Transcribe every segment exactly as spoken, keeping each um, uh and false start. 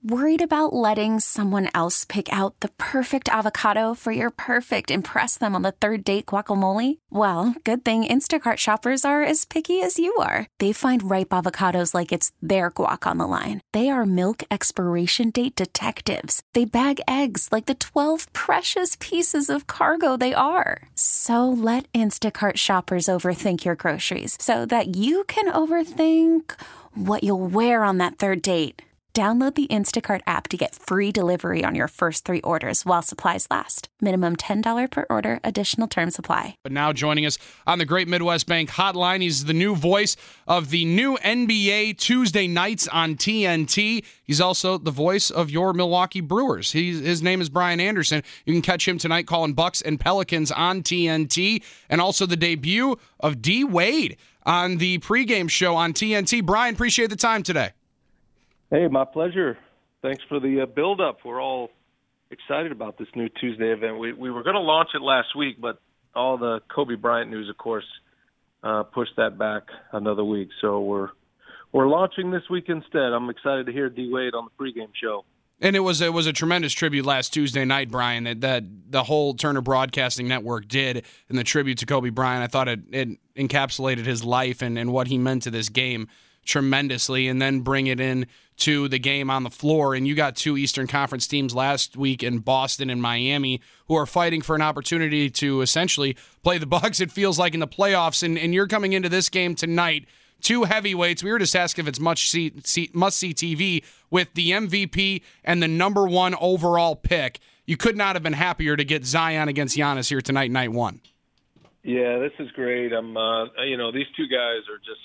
Worried about letting someone else pick out the perfect avocado for your perfect impress them on the third date guacamole? Well, good thing Instacart shoppers are as picky as you are. They find ripe avocados like it's their guac on the line. They are milk expiration date detectives. They bag eggs like the twelve precious pieces of cargo they are. So let Instacart shoppers overthink your groceries so that you can overthink what you'll wear on that third date. Download the Instacart app to get free delivery on your first three orders while supplies last. Minimum ten dollars per order. Additional terms apply. But now joining us on the Great Midwest Bank Hotline, he's the new voice of the new N B A Tuesday nights on T N T. He's also the voice of your Milwaukee Brewers. He's, his name is Brian Anderson. You can catch him tonight calling Bucks and Pelicans on T N T, and also the debut of D. Wade on the pregame show on T N T. Brian, appreciate the time today. Hey, my pleasure. Thanks for the uh, build-up. We're all excited about this new Tuesday event. We we were going to launch it last week, but all the Kobe Bryant news, of course, uh, pushed that back another week. So we're we're launching this week instead. I'm excited to hear D. Wade on the pregame show. And it was it was a tremendous tribute last Tuesday night, Brian, that, that the whole Turner Broadcasting Network did in the tribute to Kobe Bryant. I thought it, it encapsulated his life and, and what he meant to this game tremendously, and then bring it in to the game on the floor. And you got two Eastern Conference teams last week in Boston and Miami who are fighting for an opportunity to essentially play the Bucks, it feels like, in the playoffs. And, and you're coming into this game tonight, two heavyweights. We were just asking if it's much see, see, must-see T V with the M V P and the number one overall pick. You could not have been happier to get Zion against Giannis here tonight, night one. Yeah, this is great. I'm, uh, you know, these two guys are just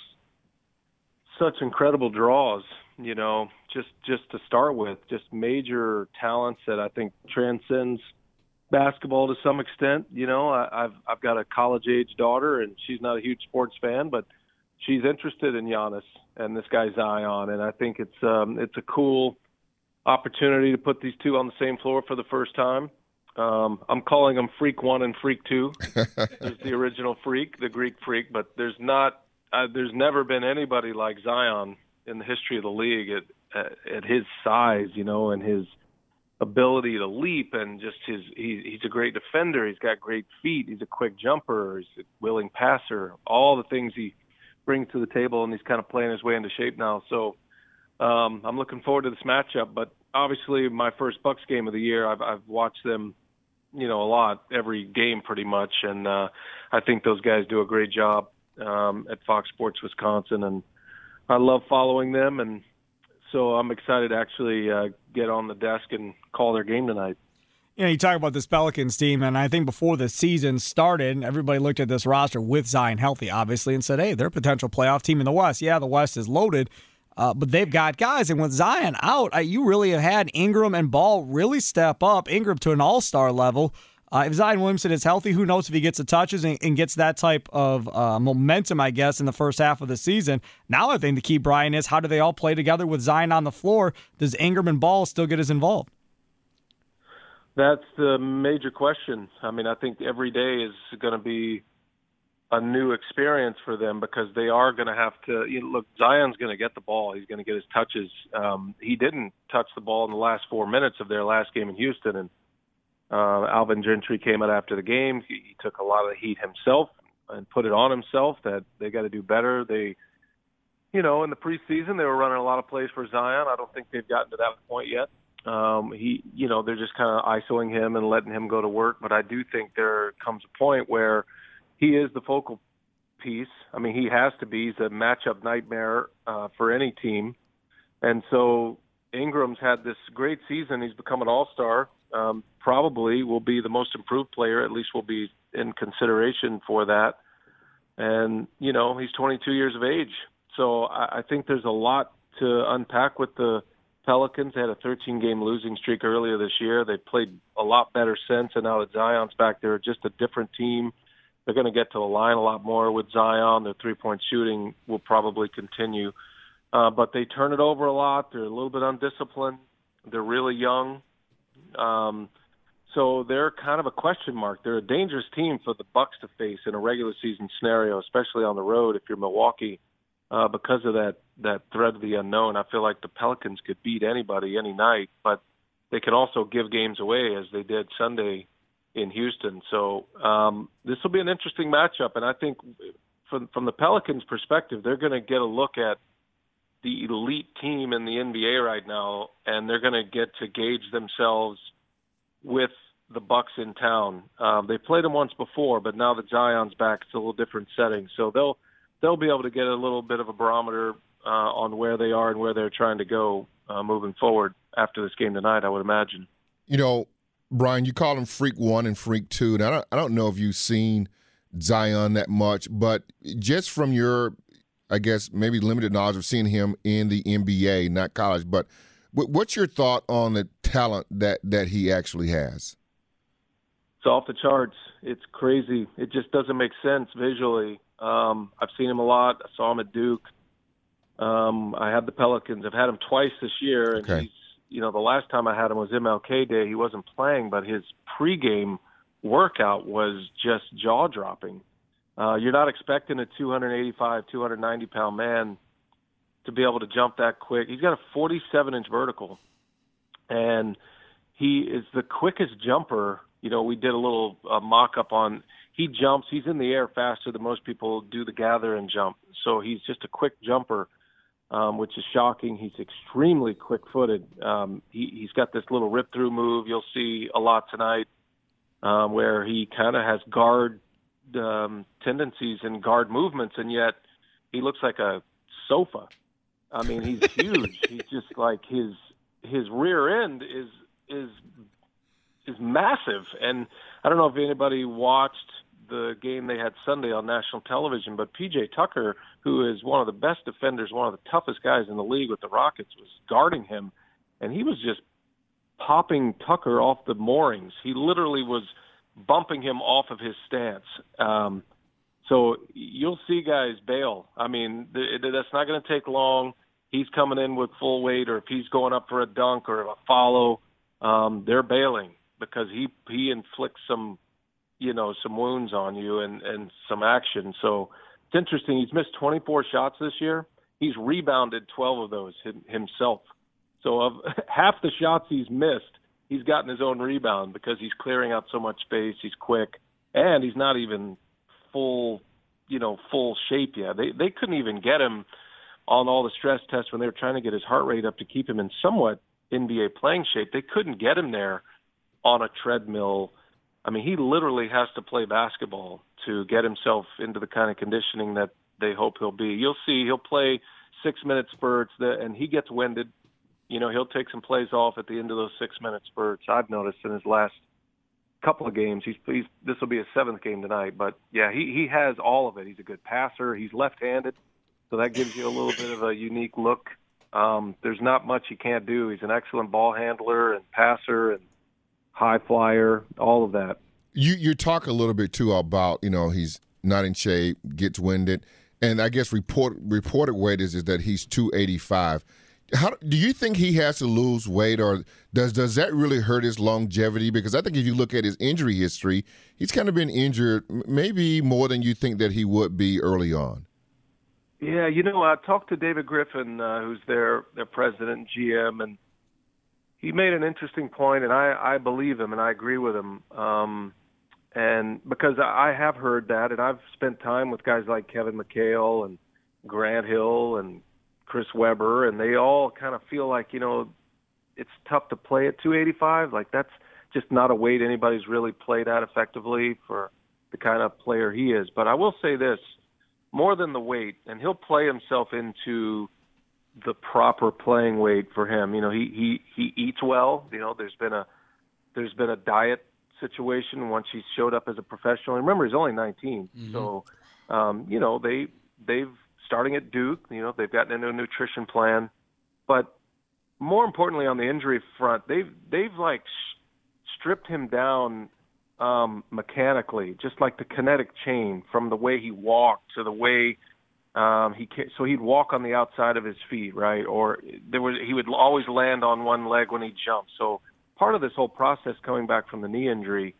such incredible draws, you know, just just to start with, just major talents that I think transcends basketball to some extent. You know, I, I've I've got a college-age daughter, and she's not a huge sports fan, but she's interested in Giannis and this guy Zion, and I think it's um, it's a cool opportunity to put these two on the same floor for the first time. Um, I'm calling them Freak One and Freak Two. There's the original Freak, the Greek Freak, but there's not. Uh, there's never been anybody like Zion in the history of the league at, at, at his size, you know, and his ability to leap, and just his he, he's a great defender. He's got great feet. He's a quick jumper. He's a willing passer. All the things he brings to the table, and he's kind of playing his way into shape now. So um, I'm looking forward to this matchup. But obviously, my first Bucks game of the year, I've, I've watched them, you know, a lot, every game pretty much, and uh, I think those guys do a great job Um, at Fox Sports Wisconsin, and I love following them, and so I'm excited to actually uh, get on the desk and call their game tonight. You know, you talk about this Pelicans team, and I think before the season started, everybody looked at this roster with Zion healthy, obviously, and said, hey, they're a potential playoff team in the West. Yeah, the West is loaded, uh, but they've got guys, and with Zion out, uh, you really have had Ingram and Ball really step up, Ingram to an all-star level. Uh, if Zion Williamson is healthy, who knows if he gets the touches and, and gets that type of uh, momentum, I guess, in the first half of the season. Now I think the key, Brian, is how do they all play together with Zion on the floor? Does Ingram and Ball still get as involved? That's the major question. I mean, I think every day is going to be a new experience for them because they are going to have to you know, – look, Zion's going to get the ball. He's going to get his touches. Um, he didn't touch the ball in the last four minutes of their last game in Houston, and Uh, Alvin Gentry came out after the game. He, he took a lot of the heat himself and put it on himself that they got to do better. They, you know, in the preseason, they were running a lot of plays for Zion. I don't think they've gotten to that point yet. Um, he, you know, they're just kind of isoing him and letting him go to work. But I do think there comes a point where he is the focal piece. I mean, he has to be. He's a matchup nightmare uh, for any team. And so Ingram's had this great season. He's become an all-star. Um, probably will be the most improved player, at least will be in consideration for that. And, you know, he's twenty-two years of age. So I, I think there's a lot to unpack with the Pelicans. They had a thirteen-game losing streak earlier this year. They played a lot better since, and now that Zion's back, they're just a different team. They're going to get to the line a lot more with Zion. Their three-point shooting will probably continue. Uh, but they turn it over a lot. They're a little bit undisciplined. They're really young. Um, so they're kind of a question mark. They're a dangerous team for the Bucks to face in a regular season scenario, especially on the road if you're Milwaukee. uh, because of that that threat of the unknown. I feel like the Pelicans could beat anybody any night, but they can also give games away as they did Sunday in Houston. So um, this will be an interesting matchup, and I think from from the Pelicans' perspective, they're going to get a look at the elite team in the N B A right now, and they're going to get to gauge themselves with the Bucks in town. Um, they played them once before, but now that Zion's back, it's a little different setting. So they'll they'll be able to get a little bit of a barometer uh, on where they are and where they're trying to go uh, moving forward after this game tonight, I would imagine. You know, Brian, you call him Freak One and Freak Two, and I don't, I don't know if you've seen Zion that much, but just from your, I guess, maybe limited knowledge of seeing him in the N B A, not college, but what's your thought on the talent that, that he actually has? It's off the charts. It's crazy. It just doesn't make sense visually. Um, I've seen him a lot. I saw him at Duke. Um, I had the Pelicans. I've had him twice this year, and okay. he's, you know, the last time I had him was M L K Day. He wasn't playing, but his pregame workout was just jaw-dropping. Uh, you're not expecting a two eighty-five, two ninety pound man to be able to jump that quick. He's got a forty-seven inch vertical, and he is the quickest jumper. You know, we did a little uh, mock-up on he jumps. He's in the air faster than most people do the gather and jump. So he's just a quick jumper, um, which is shocking. He's extremely quick-footed. Um, he, he's got this little rip-through move you'll see a lot tonight um, where he kind of has guard um, tendencies and guard movements, and yet he looks like a sofa. I mean, he's huge. He's just like his his rear end is is is massive. And I don't know if anybody watched the game they had Sunday on national television, but P J Tucker, who is one of the best defenders, one of the toughest guys in the league with the Rockets, was guarding him, and he was just popping Tucker off the moorings. He literally was bumping him off of his stance. Um, so you'll see guys bail. I mean, th- that's not going to take long. He's coming in with full weight, or if he's going up for a dunk or a follow, um, they're bailing because he he inflicts some, you know, some wounds on you and, and some action. So it's interesting. He's missed twenty-four shots this year. He's rebounded twelve of those himself. So of half the shots he's missed, he's gotten his own rebound because he's clearing out so much space. He's quick, and he's not even full, you know, full shape yet. They they couldn't even get him on all the stress tests when they were trying to get his heart rate up to keep him in somewhat N B A playing shape. They couldn't get him there on a treadmill. I mean, he literally has to play basketball to get himself into the kind of conditioning that they hope he'll be. You'll see he'll play six-minute spurts, that, and he gets winded. You know, he'll take some plays off at the end of those six-minute spurts. I've noticed in his last couple of games. He's, he's this will be his seventh game tonight. But, yeah, he, he has all of it. He's a good passer. He's left-handed, so that gives you a little bit of a unique look. Um, there's not much he can't do. He's an excellent ball handler and passer and high flyer, all of that. You you talk a little bit, too, about, you know, he's not in shape, gets winded. And I guess report, reported weight is, is that he's two eighty-five. How do you think he has to lose weight, or does does that really hurt his longevity? Because I think if you look at his injury history, he's kind of been injured maybe more than you think that he would be early on. Yeah, you know, I talked to David Griffin, uh, who's their, their president and G M, and he made an interesting point, and I, I believe him, and I agree with him. Um, and because I have heard that, and I've spent time with guys like Kevin McHale and Grant Hill and Chris Webber, and they all kind of feel like, you know, it's tough to play at two eighty-five. Like, that's just not a weight anybody's really played at effectively for the kind of player he is. But I will say this, more than the weight, and he'll play himself into the proper playing weight for him. You know, he, he, he eats well. You know, there's been a there's been a diet situation once he showed up as a professional. And remember, he's only nineteen. Mm-hmm. So, um, you know, they they've starting at Duke, you know, they've gotten into a nutrition plan. But more importantly, on the injury front, they've they've like stripped him down um, mechanically, just like the kinetic chain, from the way he walked to the way um, he so he'd walk on the outside of his feet, right? Or there was he would always land on one leg when he jumped. So part of this whole process coming back from the knee injury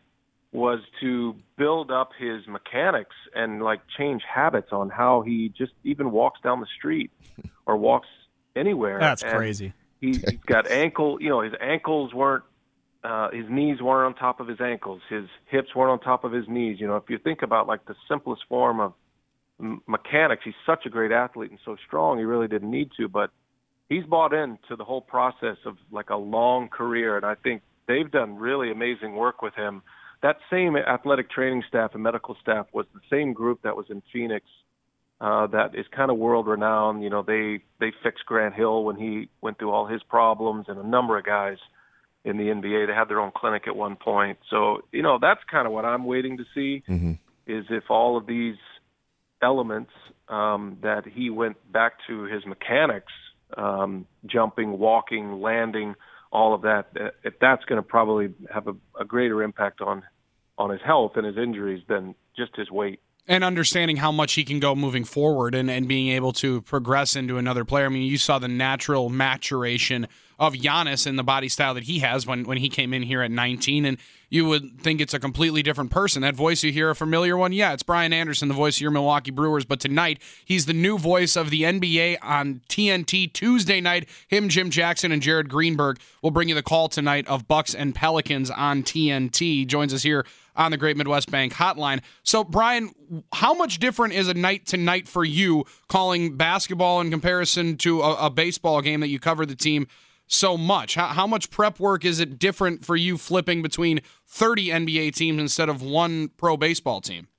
was to build up his mechanics and like change habits on how he just even walks down the street or walks anywhere. That's and crazy. He, he's got ankle, you know, his ankles weren't, uh, his knees weren't on top of his ankles. His hips weren't on top of his knees. You know, if you think about like the simplest form of m- mechanics, he's such a great athlete and so strong, he really didn't need to, but he's bought into the whole process of like a long career. And I think they've done really amazing work with him. That same athletic training staff and medical staff was the same group that was in Phoenix uh, that is kind of world-renowned. You know, they, they fixed Grant Hill when he went through all his problems, and a number of guys in the N B A. They had their own clinic at one point. So, you know, that's kind of what I'm waiting to see, mm-hmm. is if all of these elements um, that he went back to his mechanics, um, jumping, walking, landing, all of that, if that's going to probably have a, a greater impact on on his health and his injuries than just his weight. And understanding how much he can go moving forward and, and being able to progress into another player. I mean, you saw the natural maturation of Giannis and the body style that he has when, when he came in here at nineteen, and you would think it's a completely different person. That voice you hear, a familiar one? Yeah, it's Brian Anderson, the voice of your Milwaukee Brewers, but tonight he's the new voice of the N B A on T N T Tuesday night. Him, Jim Jackson, and Jared Greenberg will bring you the call tonight of Bucks and Pelicans on T N T. He joins us here on the Great Midwest Bank Hotline. So, Brian, how much different is a night to night for you calling basketball in comparison to a, a baseball game that you cover the team so much? How, how much prep work is it different for you flipping between thirty N B A teams instead of one pro baseball team?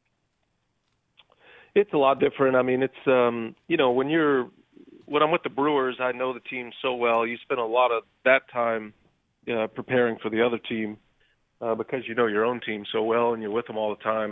It's a lot different. I mean, it's, um, you know, when you're, when I'm with the Brewers, I know the team so well. You spend a lot of that time uh, preparing for the other team uh, because you know your own team so well and you're with them all the time.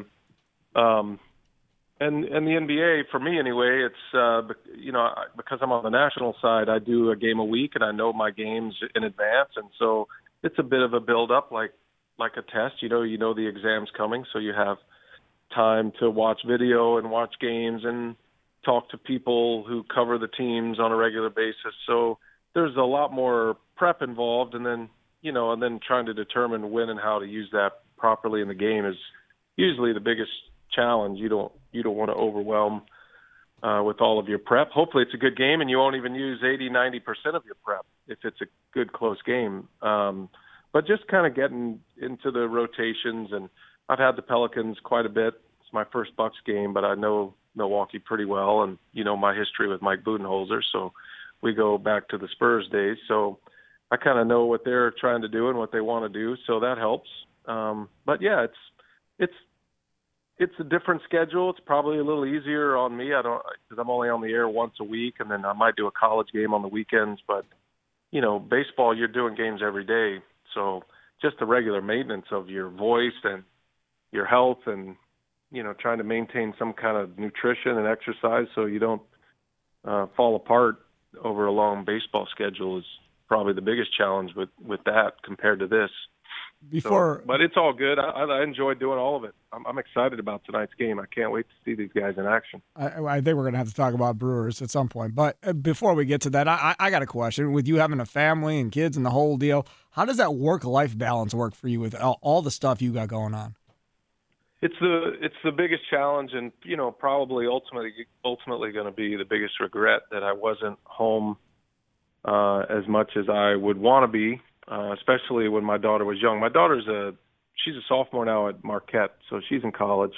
Um, And and the N B A, for me anyway, it's, uh, you know, because I'm on the national side, I do a game a week and I know my games in advance. And so it's a bit of a build-up like like a test. You know, you know the exam's coming, so you have time to watch video and watch games and talk to people who cover the teams on a regular basis. So there's a lot more prep involved. And then, you know, and then trying to determine when and how to use that properly in the game is usually the biggest challenge. You don't you don't want to overwhelm uh, with all of your prep. Hopefully it's a good game and you won't even use eighty, ninety percent of your prep if it's a good close game. Um, but just kind of getting into the rotations, and I've had the Pelicans quite a bit. It's my first Bucks game, but I know Milwaukee pretty well, and you know my history with Mike Budenholzer, so we go back to the Spurs days. So I kind of know what they're trying to do and what they want to do, so that helps. Um, but yeah, it's it's It's a different schedule. It's probably a little easier on me. I don't, because I'm only on the air once a week, and then I might do a college game on the weekends. But you know, baseball, you're doing games every day, so just the regular maintenance of your voice and your health, and you know, trying to maintain some kind of nutrition and exercise so you don't uh, fall apart over a long baseball schedule is probably the biggest challenge with with that compared to this. Before, so, but it's all good. I, I enjoy doing all of it. I'm, I'm excited about tonight's game. I can't wait to see these guys in action. I, I think we're going to have to talk about Brewers at some point. But before we get to that, I, I got a question. With you having a family and kids and the whole deal, how does that work-life balance work for you with all, all the stuff you got going on? It's the it's the biggest challenge, and you know probably ultimately ultimately going to be the biggest regret that I wasn't home uh, as much as I would want to be. Uh, especially when my daughter was young. My daughter's a she's a sophomore now at Marquette, so she's in college.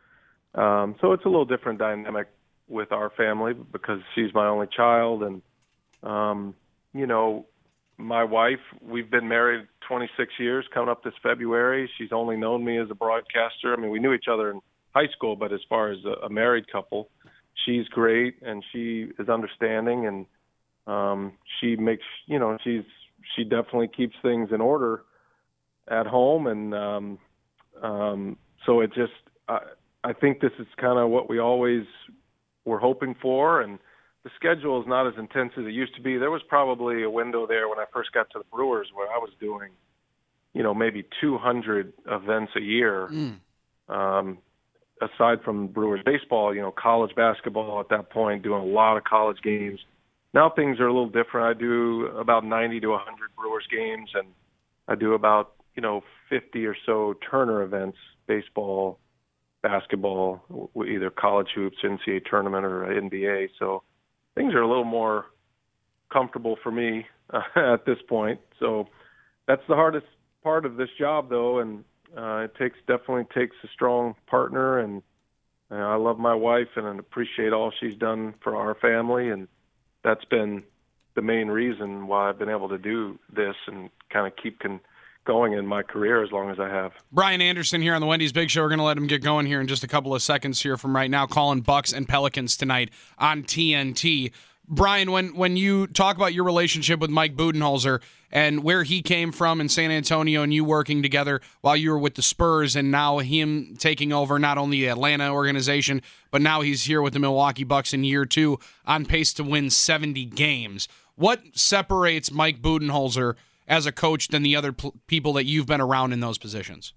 Um, so it's a little different dynamic with our family because she's my only child, and um, you know, my wife. We've been married twenty-six years, coming up this February. She's only known me as a broadcaster. I mean, we knew each other in high school, but as far as a, a married couple, she's great and she is understanding, and um, she makes you know she's. She definitely keeps things in order at home, and um, um, so it just I, I think this is kind of what we always were hoping for, and the schedule is not as intense as it used to be. There was probably a window there when I first got to the Brewers where I was doing, you know, maybe two hundred events a year, mm. um, aside from Brewers baseball, you know, college basketball at that point, doing a lot of college games. Now things are a little different. I do about ninety to one hundred Brewers games, and I do about you know, fifty or so Turner events, baseball, basketball, either college hoops, N C A A tournament, or N B A. So things are a little more comfortable for me uh, at this point. So that's the hardest part of this job, though, and uh, it takes definitely takes a strong partner. And uh, I love my wife and I appreciate all she's done for our family, and that's been the main reason why I've been able to do this and kind of keep con- going in my career as long as I have. Brian Anderson here on the Wendy's Big Show. We're going to let him get going here in just a couple of seconds here from right now, calling Bucks and Pelicans tonight on T N T. Brian, when when you talk about your relationship with Mike Budenholzer and where he came from in San Antonio and you working together while you were with the Spurs and now him taking over not only the Atlanta organization, but now he's here with the Milwaukee Bucks in year two on pace to win seventy games. What separates Mike Budenholzer as a coach than the other pl- people that you've been around in those positions?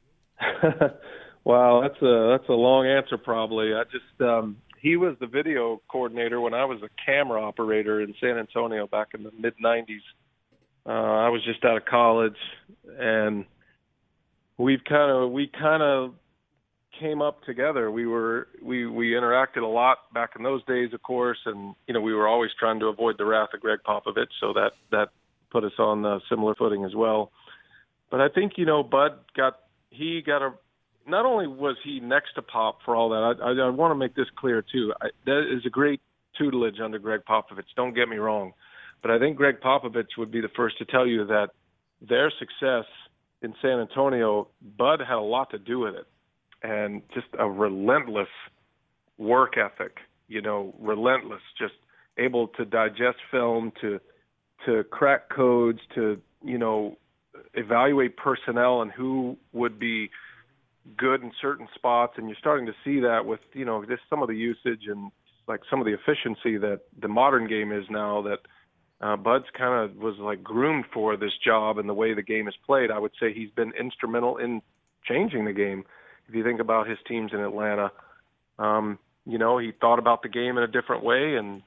Wow, that's a that's a long answer probably. I just um, he was the video coordinator when I was a camera operator in San Antonio back in the mid nineties. Uh, I was just out of college, and we've kind of we kind of came up together. We were we we interacted a lot back in those days, of course, and you know we were always trying to avoid the wrath of Greg Popovich, so that that put us on a similar footing as well. But I think you know Bud got he got a. Not only was he next to Pop for all that, I, I, I want to make this clear too. I, that is a great tutelage under Greg Popovich. Don't get me wrong, but I think Greg Popovich would be the first to tell you that their success in San Antonio, Bud had a lot to do with it, and just a relentless work ethic. You know, relentless, just able to digest film, to to crack codes, to you know evaluate personnel and who would be good in certain spots, and you're starting to see that with you know just some of the usage and like some of the efficiency that the modern game is now. That uh, Bud's kind of was like groomed for this job and the way the game is played. I would say he's been instrumental in changing the game. If you think about his teams in Atlanta, um, you know he thought about the game in a different way, and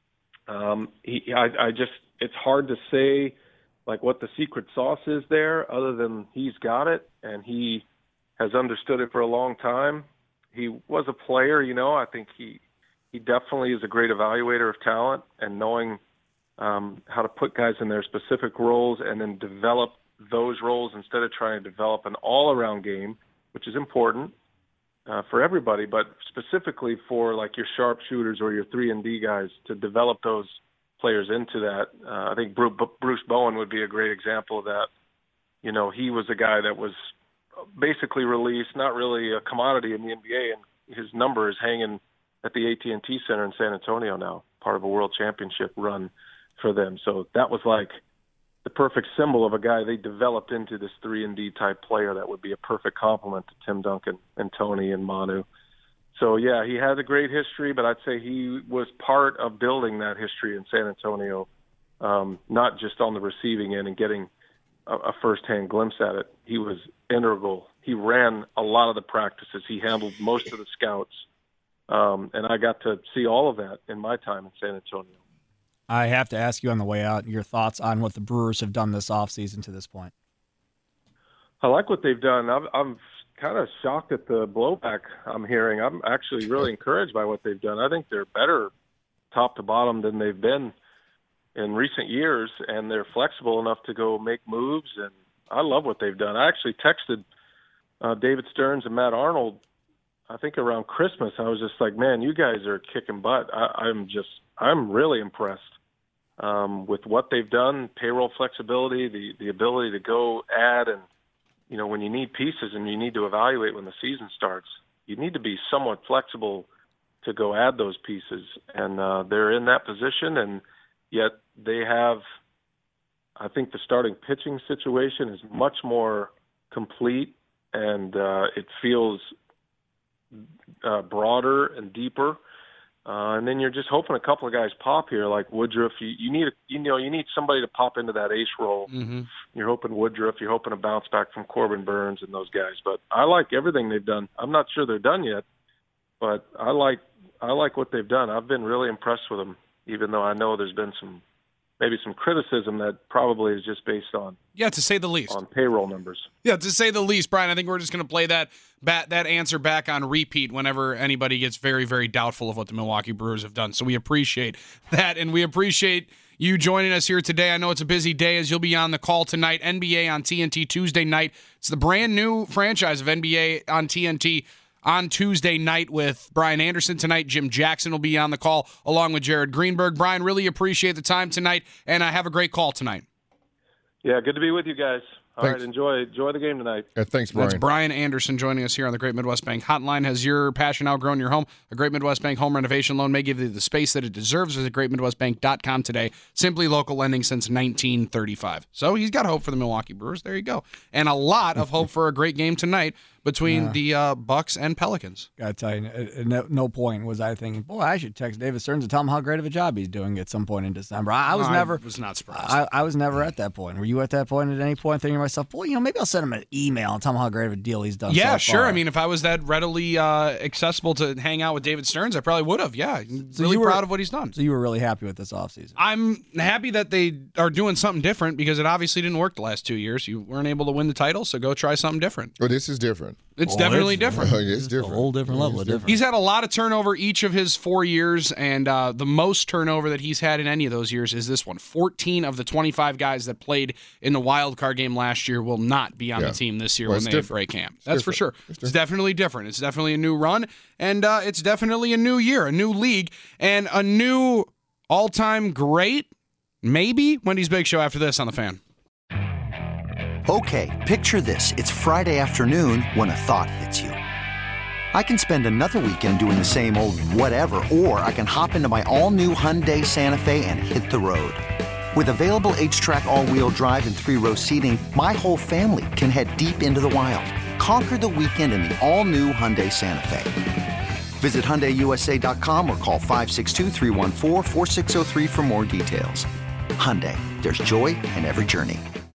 um, he I, I just it's hard to say like what the secret sauce is there, other than he's got it and he has understood it for a long time. He was a player, you know. I think he he definitely is a great evaluator of talent and knowing um, how to put guys in their specific roles and then develop those roles instead of trying to develop an all-around game, which is important uh, for everybody, but specifically for like your sharpshooters or your three and D guys to develop those players into that. Uh, I think Bruce Bowen would be a great example of that. You know, he was a guy that was basically released, not really a commodity in the N B A, and his number is hanging at the A T and T Center in San Antonio now, part of a world championship run for them. So that was like the perfect symbol of a guy they developed into this three and D type player that would be a perfect complement to Tim Duncan and Tony and Manu. So yeah, he had a great history, but I'd say he was part of building that history in San Antonio, um, not just on the receiving end and getting a first-hand glimpse at it. He was integral. He ran a lot of the practices. He handled most of the scouts. Um, and I got to see all of that in my time in San Antonio. I have to ask you on the way out your thoughts on what the Brewers have done this offseason to this point. I like what they've done. I'm, I'm kind of shocked at the blowback I'm hearing. I'm actually really encouraged by what they've done. I think they're better top to bottom than they've been in recent years, and they're flexible enough to go make moves, and I love what they've done. I actually texted uh, David Stearns and Matt Arnold, I think around Christmas. I was just like, man, you guys are kicking butt. I, I'm just, I'm really impressed um, with what they've done, payroll flexibility, the, the ability to go add, and, you know, when you need pieces and you need to evaluate when the season starts, you need to be somewhat flexible to go add those pieces, and uh, they're in that position, and yet they have, I think the starting pitching situation is much more complete, and uh, it feels uh, broader and deeper. Uh, and then you're just hoping a couple of guys pop here, like Woodruff. You, you need, a, you know, you need somebody to pop into that ace role. Mm-hmm. You're hoping Woodruff. You're hoping a bounce back from Corbin Burns and those guys. But I like everything they've done. I'm not sure they're done yet, but I like, I like what they've done. I've been really impressed with them, even though I know there's been some maybe some criticism that probably is just based on Yeah, to say the least. on payroll numbers. Yeah, to say the least, Brian. I think we're just going to play that bat, that answer back on repeat whenever anybody gets very, very doubtful of what the Milwaukee Brewers have done. So we appreciate that, and we appreciate you joining us here today. I know it's a busy day as you'll be on the call tonight. N B A on T N T Tuesday night. It's the brand new franchise of N B A on T N T on Tuesday night with Brian Anderson tonight. Jim Jackson will be on the call along with Jared Greenberg. Brian, really appreciate the time tonight, and I have a great call tonight. Yeah, good to be with you guys. All Thanks. right, enjoy enjoy the game tonight. Uh, thanks, Brian. That's Brian Anderson joining us here on the Great Midwest Bank Hotline. Has your passion outgrown your home? A Great Midwest Bank home renovation loan may give you the space that it deserves. Visit great midwest bank dot com today. Simply local lending since nineteen thirty-five. So he's got hope for the Milwaukee Brewers. There you go. And a lot of hope for a great game tonight between Yeah. the uh, Bucks and Pelicans. Gotta tell you, at no, no point was I thinking, boy, I should text David Stearns and tell him how great of a job he's doing at some point in December. I, I was I never, was not surprised. I, I was never at that point. Were you at that point at any point thinking to myself, boy, you know, maybe I'll send him an email and tell him how great of a deal he's done Yeah, so sure. far. I mean, if I was that readily uh, accessible to hang out with David Stearns, I probably would have. Yeah, So really you were- proud of what he's done. So you were really happy with this offseason. I'm happy that they are doing something different because it obviously didn't work the last two years. You weren't able to win the title, so go try something different. Well, this is different. It's Oh, definitely it's- different. It's different. A whole different level of different. He's had a lot of turnover each of his four years, and uh, the most turnover that he's had in any of those years is this one. fourteen of the twenty-five guys that played in the wild card game last year will not be on Yeah. the team this year Well, when it's they different. break camp. That's for sure. different. It's It's definitely different. It's definitely a new run, and uh, it's definitely a new year, a new league, and a new all-time great, maybe, Wendy's Big Show after this on The Fan. Okay, picture this. It's Friday afternoon when a thought hits you. I can spend another weekend doing the same old whatever, or I can hop into my all-new Hyundai Santa Fe and hit the road. With available H-Track all-wheel drive and three-row seating, my whole family can head deep into the wild. Conquer the weekend in the all-new Hyundai Santa Fe. Visit Hyundai U S A dot com or call five six two, three one four, four six zero three for more details. Hyundai, there's joy in every journey.